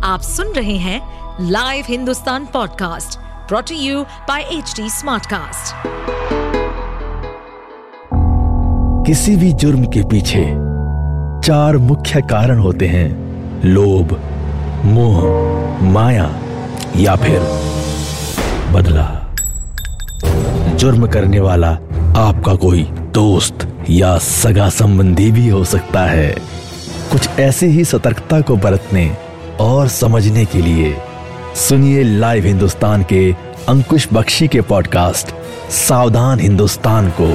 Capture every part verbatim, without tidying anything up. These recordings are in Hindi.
आप सुन रहे हैं live Hindustan podcast brought to you by H T Smartcast. किसी भी जुर्म के पीछे चार मुख्य कारण होते हैं: लोभ, मोह, माया या फिर बदला। जुर्म करने वाला आपका कोई दोस्त या सगा संबंधी भी हो सकता है। कुछ ऐसे ही सतर्कता को बरतने और समझने के लिए सुनिए लाइव हिंदुस्तान के अंकुश बख्शी के पॉडकास्ट सावधान हिंदुस्तान को।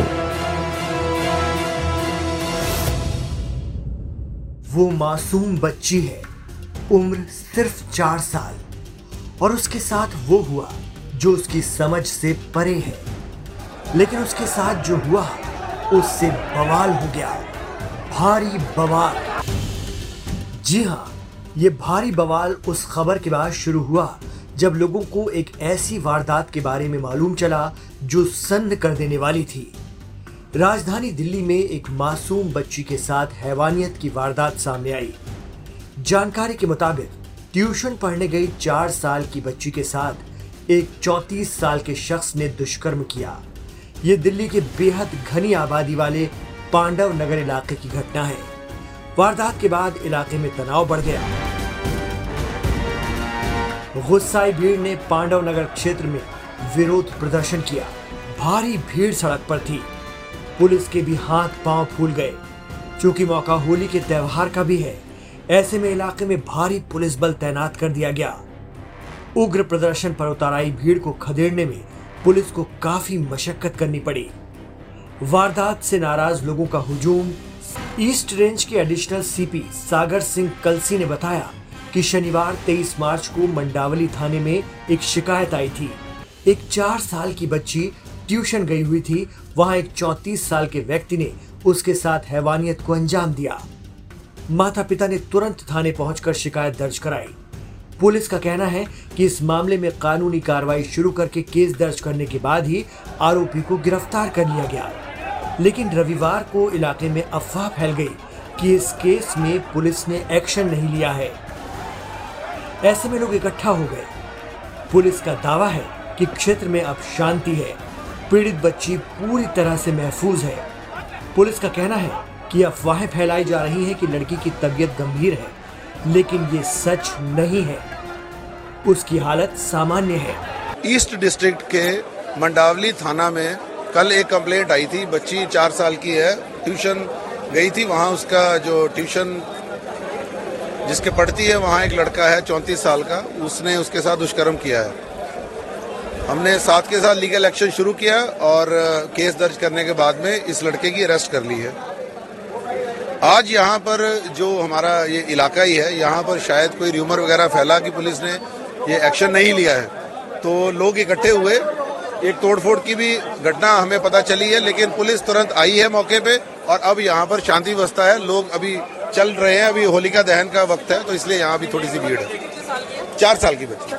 वो मासूम बच्ची है, उम्र सिर्फ चार साल, और उसके साथ वो हुआ जो उसकी समझ से परे है। लेकिन उसके साथ जो हुआ उससे बवाल हो गया, भारी बवाल। जी हाँ, ये भारी बवाल उस खबर के बाद शुरू हुआ जब लोगों को एक ऐसी वारदात के बारे में मालूम चला जो सन्न कर देने वाली थी। राजधानी दिल्ली में एक मासूम बच्ची के साथ हैवानियत की वारदात सामने आई। जानकारी के मुताबिक ट्यूशन पढ़ने गई चार साल की बच्ची के साथ एक चौंतीस साल के शख्स ने दुष्कर्म किया। ये दिल्ली के बेहद घनी आबादी वाले पांडव नगर इलाके की घटना है। वारदात के बाद इलाके में तनाव बढ़ गया। गुस्साई भीड़ ने पांडव नगर क्षेत्र में विरोध प्रदर्शन किया। भारी भीड़ सड़क पर थी। पुलिस के भी हाथ पांव फूल गए। चूंकि मौका होली के त्योहार का भी है, ऐसे में इलाके में भारी पुलिस बल तैनात कर दिया गया। उग्र प्रदर्शन पर उतर आई भीड़ को खदेड़ने में पुलिस को काफी मशक्कत करनी पड़ी। वारदात से नाराज लोगों का हुजूम। ईस्ट रेंज के एडिशनल सीपी सागर सिंह कलसी ने बताया कि शनिवार तेईस मार्च को मंडावली थाने में एक शिकायत आई थी। एक चार साल की बच्ची ट्यूशन गई हुई थी। वहां एक चौंतीस साल के व्यक्ति ने उसके साथ हैवानियत को अंजाम दिया। माता पिता ने तुरंत थाने पहुंचकर शिकायत दर्ज कराई। पुलिस का कहना है कि इस मामले में कानूनी कार्रवाई शुरू करके केस दर्ज करने के बाद ही आरोपी को गिरफ्तार कर लिया गया। लेकिन रविवार को इलाके में अफवाह फैल गई कि इस केस में पुलिस ने एक्शन नहीं लिया है। ऐसे में लोग इकट्ठा हो गए। पुलिस का दावा है कि क्षेत्र में अब शांति है। पीड़ित बच्ची पूरी तरह से महफूज है। पुलिस का कहना है कि अफवाहें फैलाई जा रही हैं कि लड़की की तबीयत गंभीर है, लेकिन ये सच नहीं है। उसकी हालत सामान्य है। ईस्ट डिस्ट्रिक्ट के मंडावली थाना में कल एक कंप्लेंट आई थी। बच्ची चार साल की है, ट्यूशन गई थी। वहाँ उसका जो ट्यूशन जिसके पढ़ती है, वहाँ एक लड़का है चौंतीस साल का, उसने उसके साथ दुष्कर्म किया है। हमने साथ के साथ लीगल एक्शन शुरू किया और केस दर्ज करने के बाद में इस लड़के की अरेस्ट कर ली है। आज यहाँ पर जो हमारा ये इलाका ही है, यहाँ पर शायद कोई र्यूमर वगैरह फैला कि पुलिस ने ये एक्शन नहीं लिया है, तो लोग इकट्ठे हुए। एक तोड़फोड़ की भी घटना हमें पता चली है, लेकिन पुलिस तुरंत आई है मौके पे और अब यहाँ पर शांति व्यवस्था है। लोग अभी चल रहे हैं। अभी होलिका दहन का वक्त है, तो इसलिए यहाँ भी थोड़ी सी भीड़ है। चार साल की बच्ची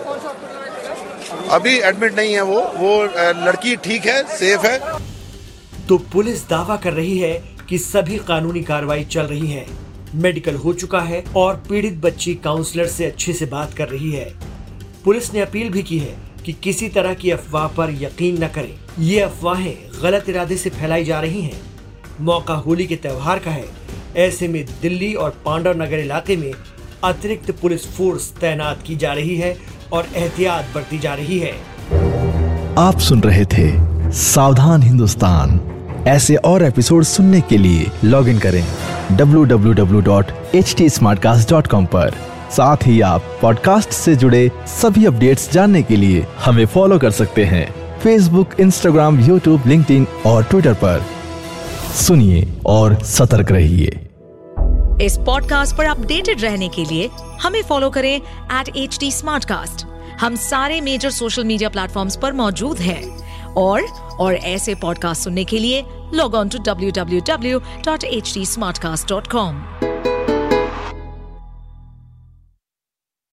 अभी एडमिट नहीं है। वो वो लड़की ठीक है, सेफ है। तो पुलिस दावा कर रही है कि सभी कानूनी कार्रवाई चल रही है। मेडिकल हो चुका है और पीड़ित बच्ची काउंसलर से अच्छे से बात कर रही है। पुलिस ने अपील भी की है कि किसी तरह की अफवाह पर यकीन न करें। ये अफवाहें गलत इरादे से फैलाई जा रही हैं। मौका होली के त्योहार का है। ऐसे में दिल्ली और पांडव नगर इलाके में अतिरिक्त पुलिस फोर्स तैनात की जा रही है और एहतियात बरती जा रही है। आप सुन रहे थे सावधान हिंदुस्तान। ऐसे और एपिसोड सुनने के लिए लॉग इन करें W W W dot H T Smartcast dot com पर। साथ ही आप पॉडकास्ट से जुड़े सभी अपडेट्स जानने के लिए हमें फॉलो कर सकते हैं फेसबुक, इंस्टाग्राम, यूट्यूब, लिंक्डइन और ट्विटर पर। सुनिए और सतर्क रहिए। इस पॉडकास्ट पर अपडेटेड रहने के लिए हमें फॉलो करें एट एच टी स्मार्टकास्ट। हम सारे मेजर सोशल मीडिया प्लेटफॉर्म्स पर मौजूद हैं और और ऐसे पॉडकास्ट सुनने के लिए log on to W W W dot H T Smartcast dot com.